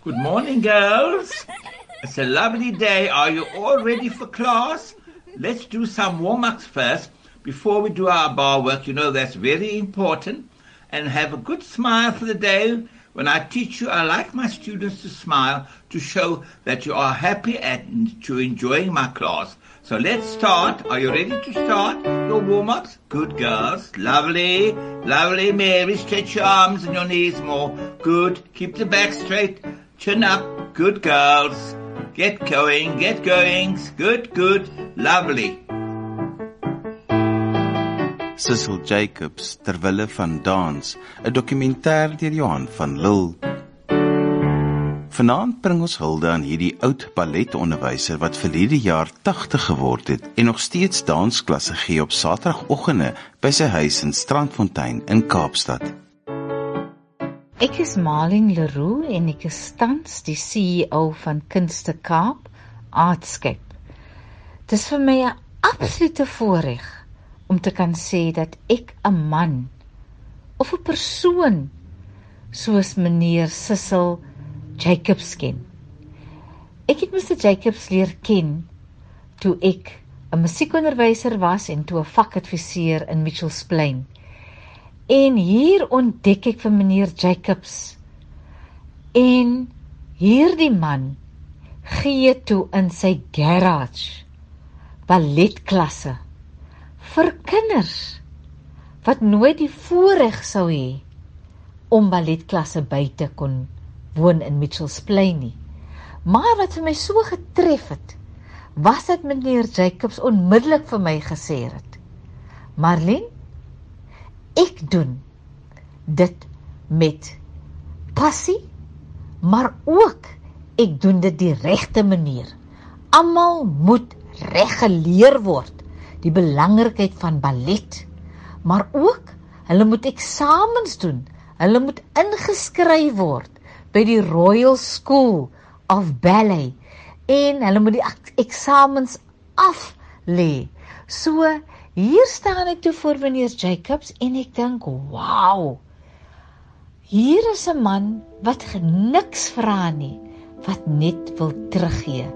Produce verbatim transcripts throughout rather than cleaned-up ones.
Good morning, girls. It's a lovely day. Are you all ready for class? Let's do some warm-ups first before we do our bar work. You know that's very important. And have a good smile for the day. When I teach you, I like my students to smile to show that you are happy and to enjoying my class. So let's start. Are you ready to start your warm-ups? Good, girls. Lovely. Lovely, Mary. Stretch your arms and your knees more. Good. Keep the back straight. Chin up. Good, girls. Get going. Get going. Good, good. Lovely. Cecil Jacobs, terwille van dans, 'n dokumentêr deur Johan van Lille. Vanaand bring ons hulde aan hierdie oud balletonderwyser wat verlede jaar tagtig geword het en nog steeds dansklasse gee op Saterdagoggende by sy huis in Strandfontein in Kaapstad. Ek is Marlene Leroux en ek is tans die C E O van Kunste Kaap, Artscape. Dit is vir my 'n absolute voorreg om te kan sê dat ek 'n man of 'n persoon soos meneer Cecil Jacobs ken. Ek het meneer Jacobs leer ken toe ek 'n musiekonderwyser was en toe 'n vakadviseur in Mitchells Plain. En hier ontdek ek vir meneer Jacobs. En hierdie man gee toe in sy garage balletklasse vir kinders wat nooit die voorreg sou hê om balletklasse by te kon woon in Mitchells Plain nie. Maar wat vir my so getref het, was dat meneer Jacobs onmiddellik vir my gesê het, Marlene, ek doen dit met passie, maar ook ek doen dit die regte manier. Almal moet reg geleer word, die belangrikheid van ballet, maar ook hulle moet eksamens doen, hulle moet ingeskryf word by die Royal School of Ballet en hulle moet die eksamens af lê. So hier staan ek toe voor meneer Jacobs en ek dink, wow, hier is 'n man wat niks vra nie, wat net wil teruggee.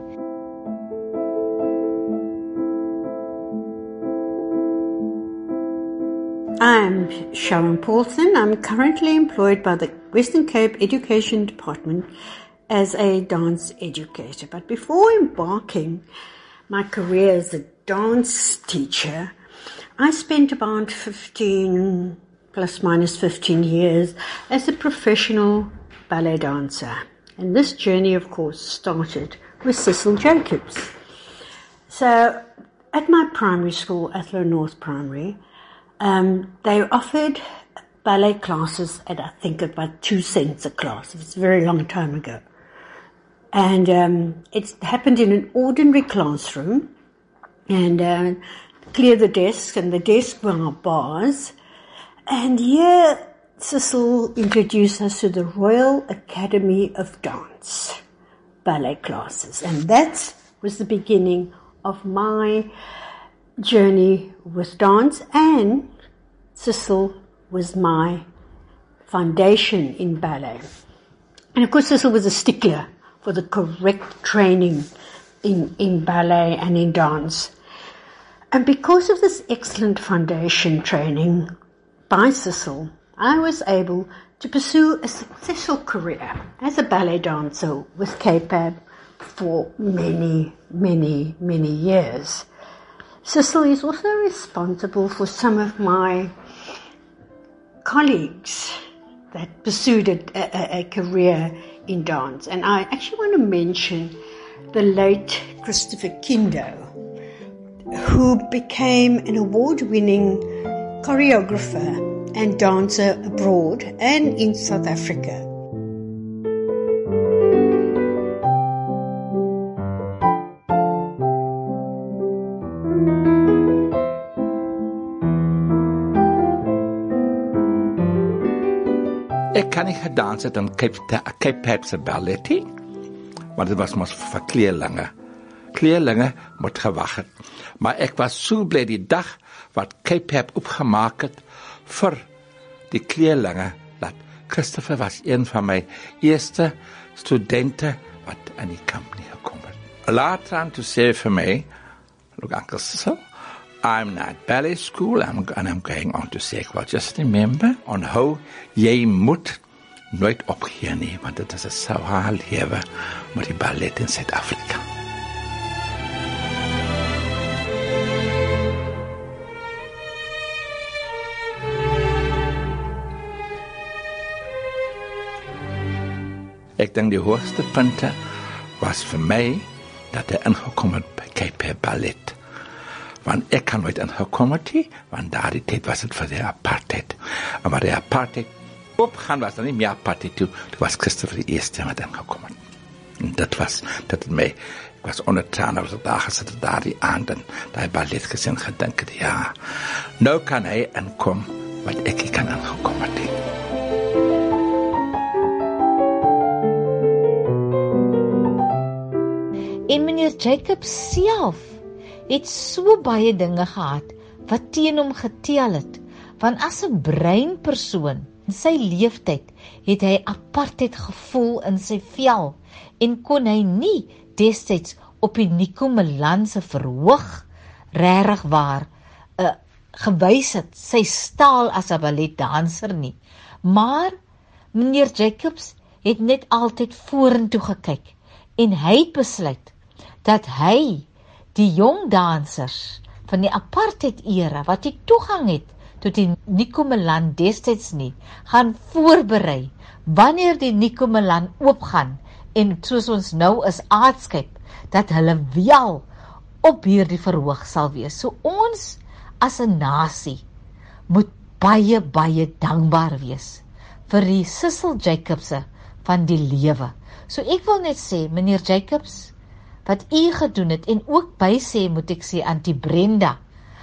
I'm Sharon Paulson. I'm currently employed by the Western Cape Education Department as a dance educator. But before embarking my career as a dance teacher, I spent about fifteen, plus minus fifteen years as a professional ballet dancer. And this journey, of course, started with Cecil Jacobs. So at my primary school, Athlone North Primary, Um, they offered ballet classes at, I think, about two cents a class. It was a very long time ago. And um, it happened in an ordinary classroom. And uh, clear the desks, and the desks were our bars. And here, Cecil introduced us to the Royal Academy of Dance ballet classes. And that was the beginning of my journey with dance, and Cecil was my foundation in ballet. And of course Cecil was a stickler for the correct training in, in ballet and in dance. And because of this excellent foundation training by Cecil, I was able to pursue a successful career as a ballet dancer with K P A B for many, many, many years. Cecil is also responsible for some of my colleagues that pursued a, a, a career in dance. And I actually want to mention the late Christopher Kindo, who became an award-winning choreographer and dancer abroad and in South Africa. Ek kan nie gedans het in Cape, Cape Pap se balletie, want dit was mos vir kleerlinge. Kleerlinge moet gewag het. Maar ek was so bly die dag wat Cape Pap opgemaak het vir die kleerlinge, dat Christopher was een van my eerste studente wat aan die company gekom het. Later aan toe sê vir my, look, Uncle Cecil, I'm not ballet school, I'm, and I'm going on to say, well, just remember, on how jy moet nooit opgee nie, want dit is 'n swaar lewe met die ballet in Suid-Afrika. Ek dink die hoogste punte was vir my dat ek ingekom het by Cape Ballet. Want ek kan nooit ingekom het nie, want daardie tyd was het vir die apartheid. En maar die apartheid opgaan was dan nie meer apartheid toe, toe was Christopher die eerste wat ingekom het. En dit was, dit het my, ek was onder trane, was daar gesit daardie aand en die ballet gesien gedink het, ja, nou kan hy inkom wat ek nie kan ingekom het nie. En meneer Jacobs self het so baie dinge gehad wat teen hom getel het. Want as 'n breinpersoon in sy leeftyd het hy apartheid gevoel in sy vel en kon hy nie destyds op die Nico Milan se verhoog regtig waar uh, gewys het sy staal as 'n balletdanser nie. Maar meneer Jacobs het net altyd vorentoe gekyk en hy het besluit dat hy die jong dansers van die apartheid era wat die toegang het tot die Nico Milan destyds nie, gaan voorberei wanneer die Nico Milan oopgaan en soos ons nou is aardskip, dat hulle wel op hierdie verhoog sal wees. So ons as 'n nasie moet baie baie dankbaar wees vir die Cecil Jacobse van die lewe. So ek wil net sê, meneer Jacobs, wat u gedoen het, en ook by sê, moet ek sê, Auntie Brenda,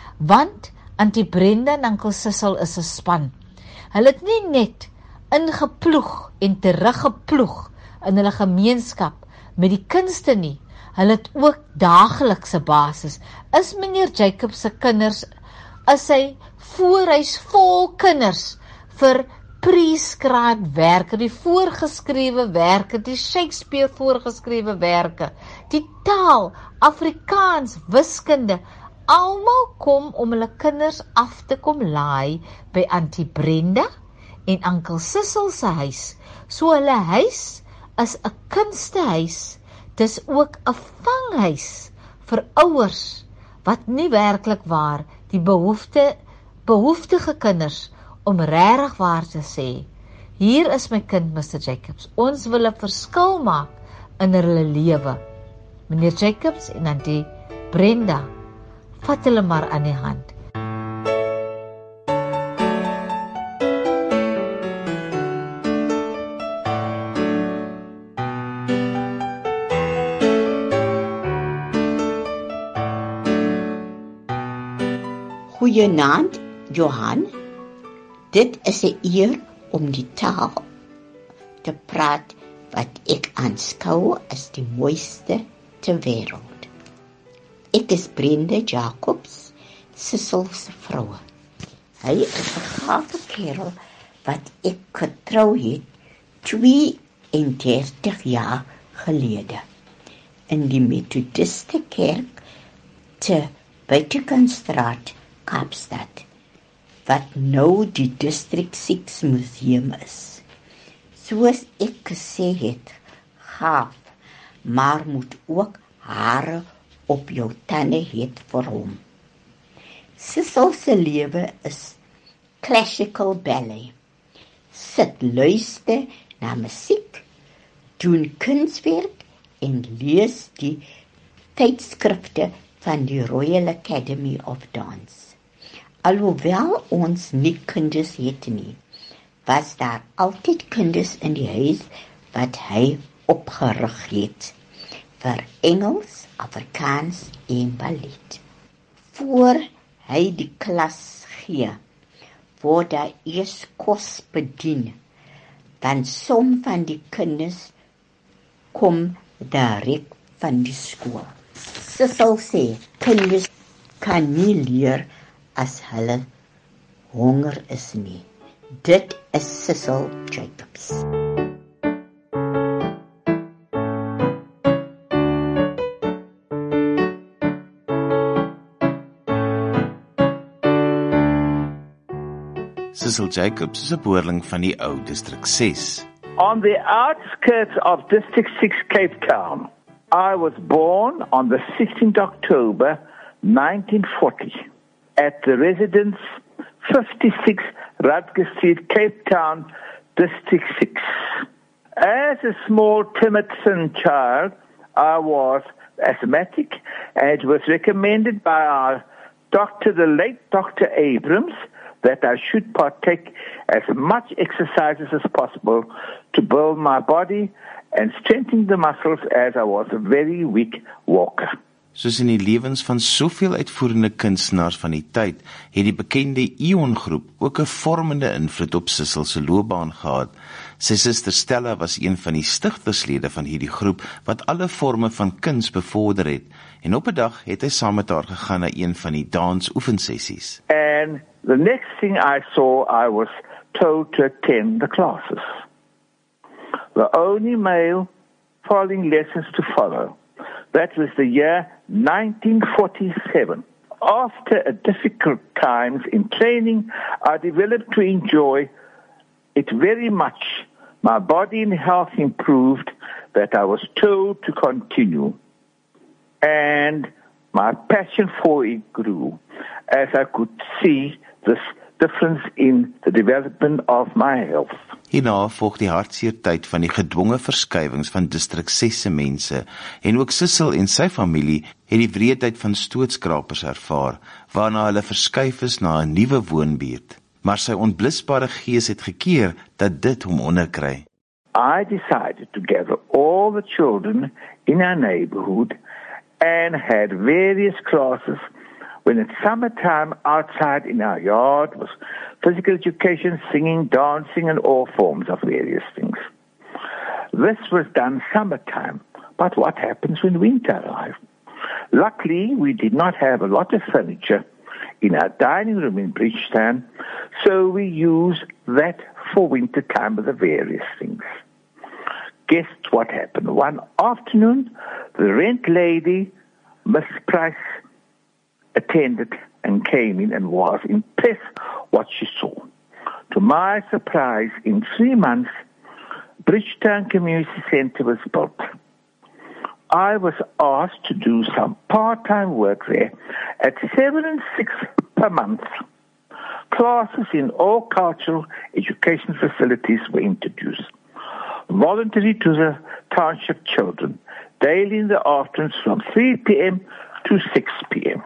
want Auntie Brenda en Uncle Cecil is 'n span. Hulle het nie net ingeploeg en teruggeploeg in hulle gemeenskap met die kunste nie, hulle het ook daaglikse basis. Is meneer Jacobs se kinders, is hy voorhuis vol kinders vir prescribed werke, die voorgeskrewe werke, die Shakespeare voorgeskrewe werke, die taal, Afrikaans, wiskunde, almal kom om hulle kinders af te kom laai by Auntie Brenda en Uncle Cecil se huis. So hulle huis is 'n kunstehuis, dis ook 'n vanghuis vir ouers wat nie werklik waar die behoefte, behoeftige kinders om regtig waar te sê, hier is my kind, Mister Jacobs, ons wil 'n verskil maak in hulle lewe. Meneer Jacobs en Auntie Brenda, vat hulle maar aan die hand. Goeienaand, Johan. Dit is 'n eer om die taal te praat wat ek aanskou as die mooiste ter wêreld. Ek is Brenda Jacobs, Cecil se vrou. Hy is 'n gave kerel wat ek getrou het tweeëndertig jaar gelede in die Methodiste kerk te Buitekenstraat, Kaapstad, wat nou die District six Museum is. Soos ek gesê het, gaaf, maar moet ook hare op jou tande het vir hom. Cecil se lewe is classical ballet. Sit luister na musiek, doen kunswerk en lees die tydskrifte van die Royal Academy of Dance. Alhoewel ons nie kinders het nie, was daar altyd kinders in die huis wat hy opgerig het vir Engels, Afrikaans en ballet. Voor hy die klas gee, word daar eers kos bedien, dan som van die kinders kom direk van die skool. Cecil sê, kinders kan nie leer as hulle honger is nie. Dit is Cecil Jacobs. Cecil Jacobs is 'n boerling van die ou Distrik six. On the outskirts of District six, Cape Town, I was born on the sixteenth of October, nineteen forty, at the residence fifty-six Rutger Street, Cape Town, District six. As a small, timid son child, I was asthmatic, and it was recommended by our doctor, the late Doctor Abrams, that I should partake as much exercises as possible to build my body and strengthen the muscles, as I was a very weak walker. Soos in die lewens van soveel uitvoerende kunstenaars van die tyd, het die bekende Ion groep ook 'n vormende invloed op Cecil se loopbaan gehad. Sy suster Stella was een van die stigterslede van hierdie groep wat alle forme van kuns bevorder het, en op 'n dag het hy saam met haar gegaan na een van die dansoefensessies. And the next thing I saw, I was told to attend the classes. The only male following lessons to follow. That was the year nineteen forty-seven. After a difficult times in training, I developed to enjoy it very much. My body and health improved, that I was told to continue. And my passion for it grew, as I could see this difference in the development of my health. Hierna volg die hartseer tyd van die gedwonge verskywings van Distrik six se mense, en ook Cecil en sy familie het die wreedheid van stootskrapers ervaar, waarna hulle verskuif is na 'n nuwe woonbuurt. Maar sy onblusbare gees het gekeer dat dit hom onderkry. I decided to gather all the children in our neighborhood and had various classes. When it's summertime, outside in our yard was physical education, singing, dancing, and all forms of various things. This was done summertime, but what happens when winter arrived? Luckily, we did not have a lot of furniture in our dining room in Bridgetown, so we used that for winter time with the various things. Guess what happened? One afternoon, the rent lady, Miss Price, attended and came in and was impressed what she saw. To my surprise, in three months, Bridgetown Community Center was built. I was asked to do some part-time work there at seven and six per month. Classes in all cultural education facilities were introduced. Voluntary to the township children, daily in the afternoons from three p.m. to six p.m.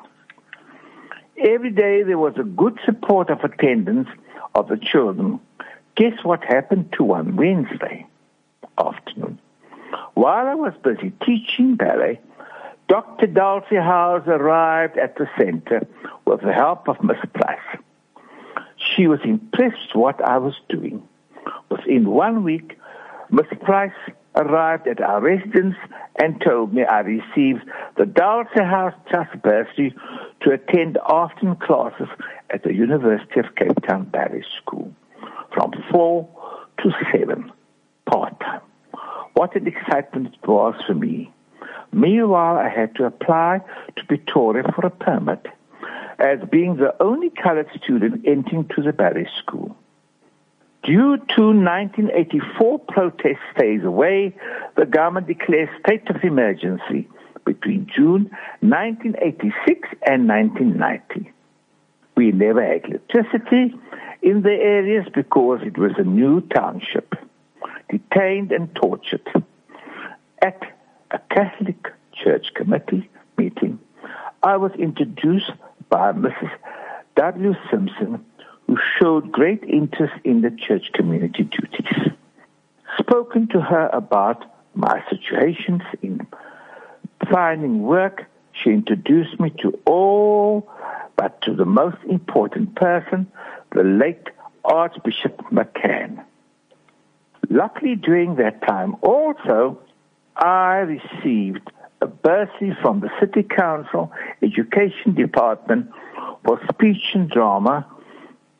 Every day there was a good support of attendance of the children. Guess what happened to one Wednesday afternoon? While I was busy teaching ballet, Doctor Dulcie Howes arrived at the center with the help of Miss Price. She was impressed what I was doing. Within one week, Miss Price arrived at our residence and told me I received the Dulcie House Trust bursary to attend afternoon classes at the University of Cape Town Ballet School from four to seven part-time. What an excitement it was for me. Meanwhile, I had to apply to Pretoria for a permit as being the only colored student entering to the ballet school. Due to nineteen eighty-four protest stays away, the government declared state of emergency between June nineteen eighty-six and nineteen ninety. We never had electricity in the areas because it was a new township, detained and tortured. At a Catholic Church committee meeting, I was introduced by Missus W. Simpson, who showed great interest in the church community duties. Spoken to her about my situations in finding work, she introduced me to all, but to the most important person, the late Archbishop McCann. Luckily, during that time also, I received a bursary from the City Council Education Department for speech and drama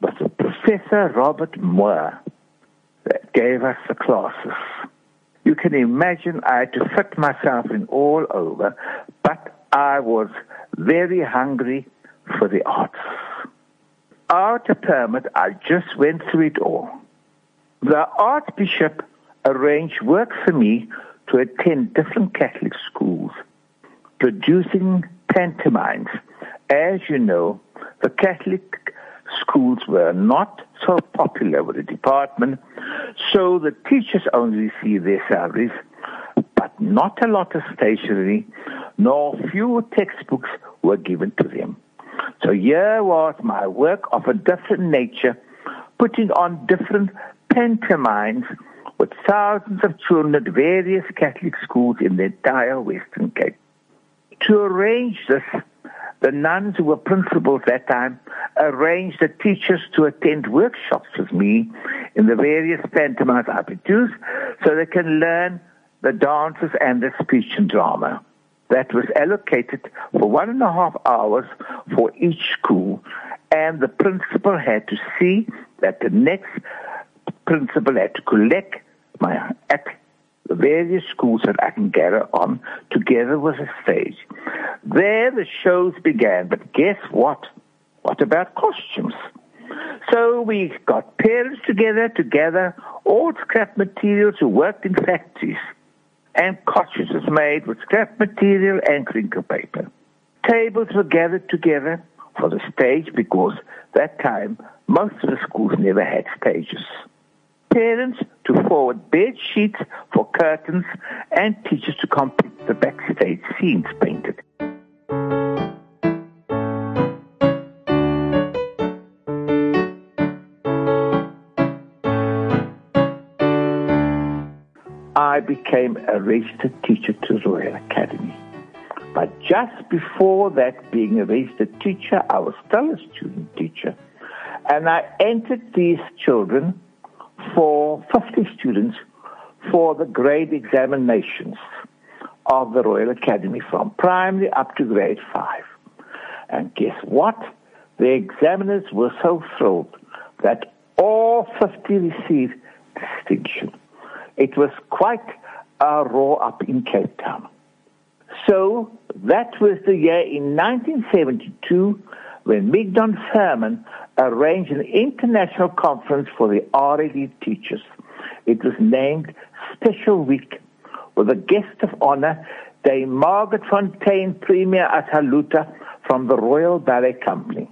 was Professor Robert Moore that gave us the classes. You can imagine I had to fit myself in all over, but I was very hungry for the arts. Out a permit, I just went through it all. The Archbishop arranged work for me to attend different Catholic schools, producing pantomimes. As you know, the Catholic schools were not so popular with the department, so the teachers only received their salaries, but not a lot of stationery, nor few textbooks were given to them. So here was my work of a different nature, putting on different pantomimes with thousands of children at various Catholic schools in the entire Western Cape. To arrange this, the nuns who were principals that time arranged the teachers to attend workshops with me in the various pantomimes I produced so they can learn the dances and the speech and drama. That was allocated for one and a half hours for each school, and the principal had to see that the next principal had to collect my at the various schools that I can gather on together with a stage. There the shows began, but guess what? What about costumes? So we got parents together to gather all scrap materials who worked in factories, and costumes was made with scrap material and crinkle paper. Tables were gathered together for the stage because that time most of the schools never had stages. Parents to forward bed sheets for curtains, and teachers to complete the backstage scenes painted. I became a registered teacher to the Royal Academy. But just before that, being a registered teacher, I was still a student teacher. And I entered these children for fifty students for the grade examinations of the Royal Academy from primary up to grade five. And guess what? The examiners were so thrilled that all fifty received distinction. It was quite a roar up in Cape Town. So that was the year in nineteen seventy-two when Mignon Furman arranged an international conference for the R A D teachers. It was named Special Week with a guest of honor, Dame Margaret Fontaine, Premier at Haluta from the Royal Ballet Company.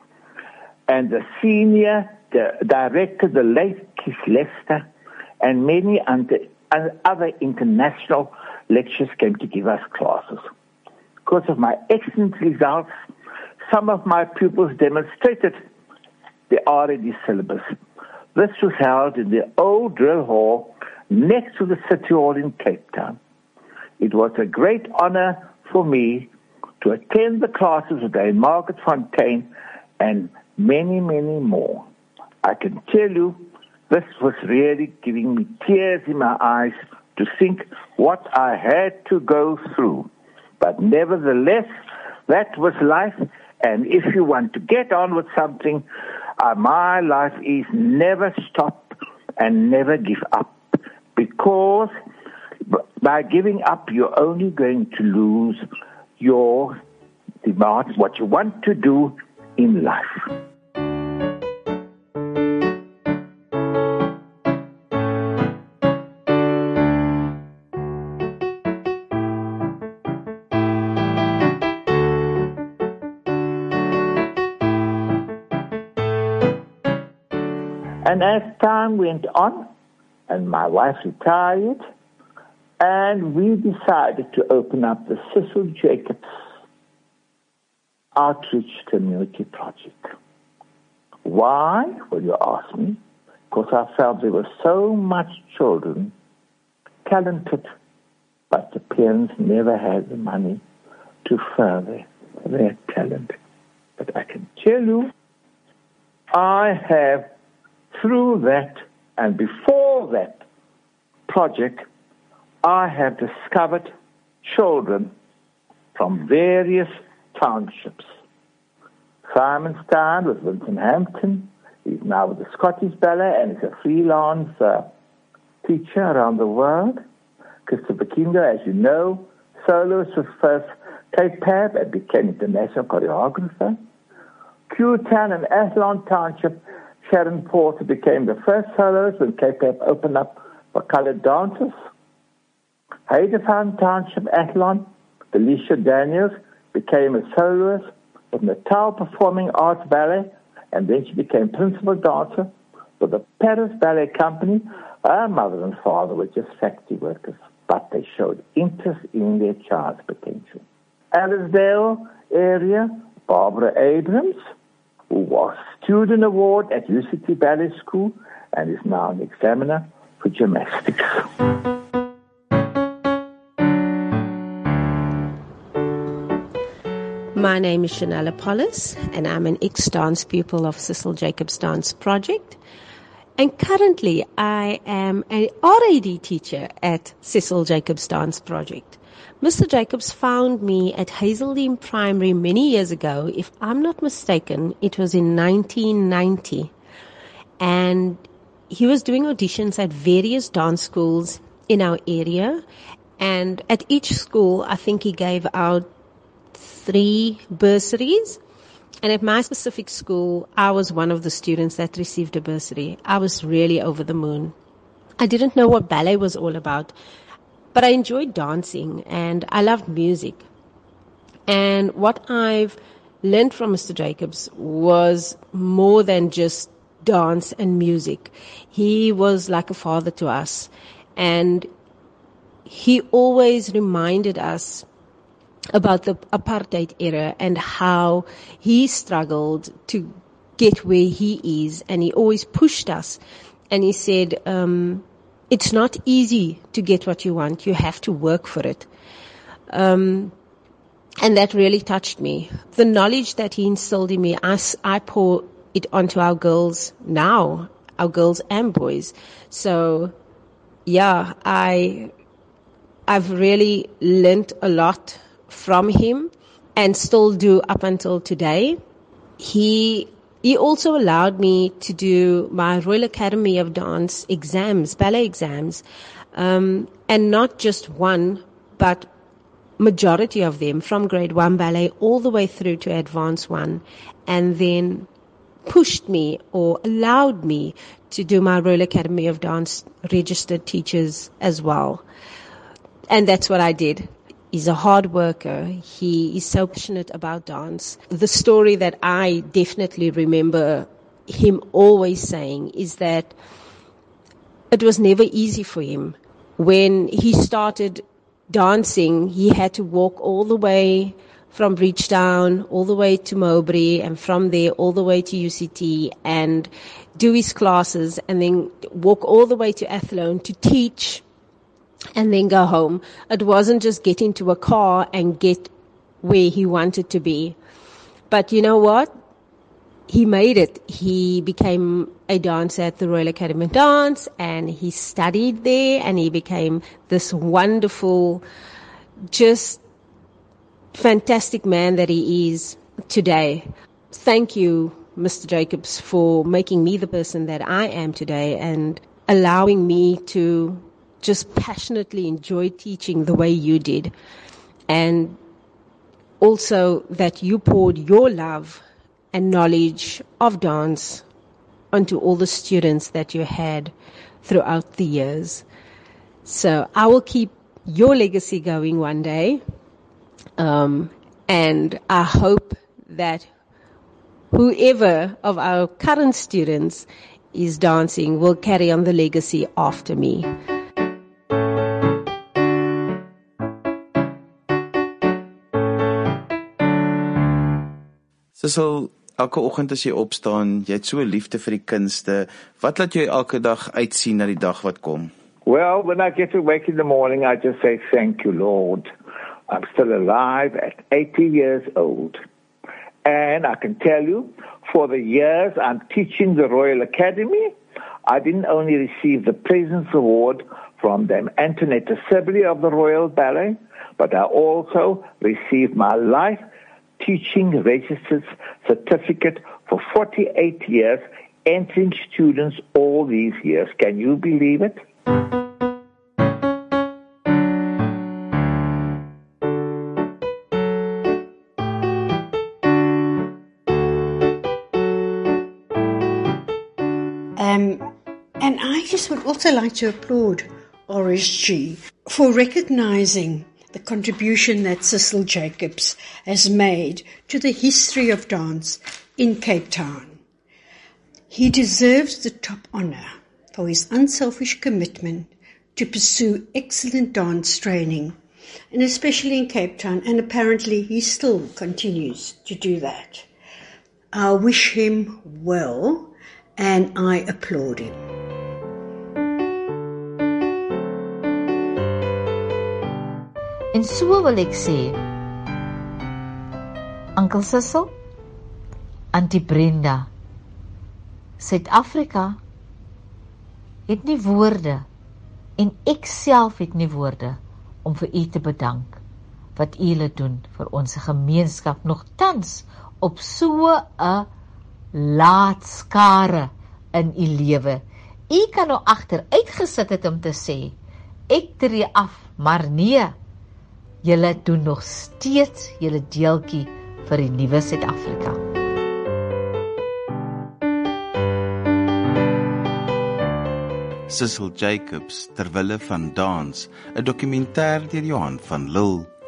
And the senior the director, the late Keith Lester, and many other international lecturers came to give us classes. Because of my excellent results, some of my pupils demonstrated the R A D syllabus. This was held in the old drill hall next to the City Hall in Cape Town. It was a great honor for me to attend the classes of Dame Margaret Fontaine and many, many more. I can tell you, this was really giving me tears in my eyes to think what I had to go through. But nevertheless, that was life, and if you want to get on with something, uh, my life is never stop and never give up. Because by giving up, you're only going to lose your demands, what you want to do in life. And as time went on, and my wife retired, and we decided to open up the Cecil Jacobs Outreach Community Project. Why, will you ask me? Because I felt there were so much children, talented, but the parents never had the money to further their talent. But I can tell you, I have, through that and before that project, I have discovered children from various townships. Simonstown with Vincent Hampton, He's now with the Scottish Ballet and is a freelance uh, teacher around the world. Christopher Kinder, as you know, soloist was first Cape Pab and became international choreographer. Q-Town and Athlone Township, Sharon Porter became the first soloist when Cape Pab opened up for colored dancers. Heidefarm Township, Athlone, Felicia Daniels became a soloist with Natal Performing Arts Ballet, and then she became principal dancer for the Paris Ballet Company. Her mother and father were just factory workers, but they showed interest in their child's potential. Allisdale area, Barbara Abrams, who was Student Award at U C T Ballet School and is now an examiner for gymnastics. My name is Chanel Apollos, and I'm an ex-dance pupil of Cecil Jacobs Dance Project. And currently, I am an R A D teacher at Cecil Jacobs Dance Project. Mister Jacobs found me at Hazeldean Primary many years ago. If I'm not mistaken, it was in nineteen ninety. And he was doing auditions at various dance schools in our area. And at each school, I think he gave out three bursaries. And at my specific school, I was one of the students that received a bursary. I was really over the moon. I didn't know what ballet was all about, but I enjoyed dancing and I loved music. And what I've learned from Mister Jacobs was more than just dance and music. He was like a father to us, and he always reminded us about the apartheid era and how he struggled to get where he is, and he always pushed us. And he said, um, it's not easy to get what you want. You have to work for it. Um, and that really touched me. The knowledge that he instilled in me, I, I pour it onto our girls now, our girls and boys. So, yeah, I, I've really learned a lot from him and still do up until today. He he also allowed me to do my Royal Academy of Dance exams, ballet exams, um, and not just one, but majority of them from grade one ballet all the way through to advanced one, and then pushed me or allowed me to do my Royal Academy of Dance registered teachers as well. And that's what I did. He's a hard worker. He is so passionate about dance. The story that I definitely remember him always saying is that it was never easy for him. When he started dancing, he had to walk all the way from Bridgetown, all the way to Mowbray, and from there all the way to U C T, and do his classes, and then walk all the way to Athlone to teach, and then go home. It wasn't just get into a car and get where he wanted to be. But you know what? He made it. He became a dancer at the Royal Academy of Dance, and he studied there, and he became this wonderful, just fantastic man that he is today. Thank you, Mister Jacobs, for making me the person that I am today and allowing me to just passionately enjoy teaching the way you did. And also that you poured your love and knowledge of dance onto all the students that you had throughout the years. So I will keep your legacy going one day. Um, and I hope that whoever of our current students is dancing will carry on the legacy after me. Cecil, elke oggend as jy opstaan, jy het so 'n liefde vir die kunste. Wat laat jy elke dag uitsien na die dag wat kom? Well, when I get to wake in the morning, I just say, thank you, Lord. I'm still alive at eighty years old. And I can tell you, for the years I'm teaching the Royal Academy, I didn't only receive the President's Award from Dame Antoinette Sibley of the Royal Ballet, but I also received my life teaching registered certificate for forty-eight years entering students all these years. Can you believe it? Um, and I just would also like to applaud R S G for recognizing the contribution that Cecil Jacobs has made to the history of dance in Cape Town. He deserves the top honor for his unselfish commitment to pursue excellent dance training, and especially in Cape Town, and apparently he still continues to do that. I wish him well, and I applaud him. En so wil ek sê, Uncle Cecil, Auntie Brenda, Suid-Afrika het nie woorde, en ek self het nie woorde, om vir u te bedank, wat u hulle doen vir ons gemeenskap, nogtans op so 'n laat skare in u lewe. U kan nou agteruit gesit het om te sê, ek tree af, maar nee, julle doen nog steeds julle deeltjie vir die nuwe Suid-Afrika. Cecil Jacobs, Terwille van Dans, 'n dokumentêr deur Johan van Lille.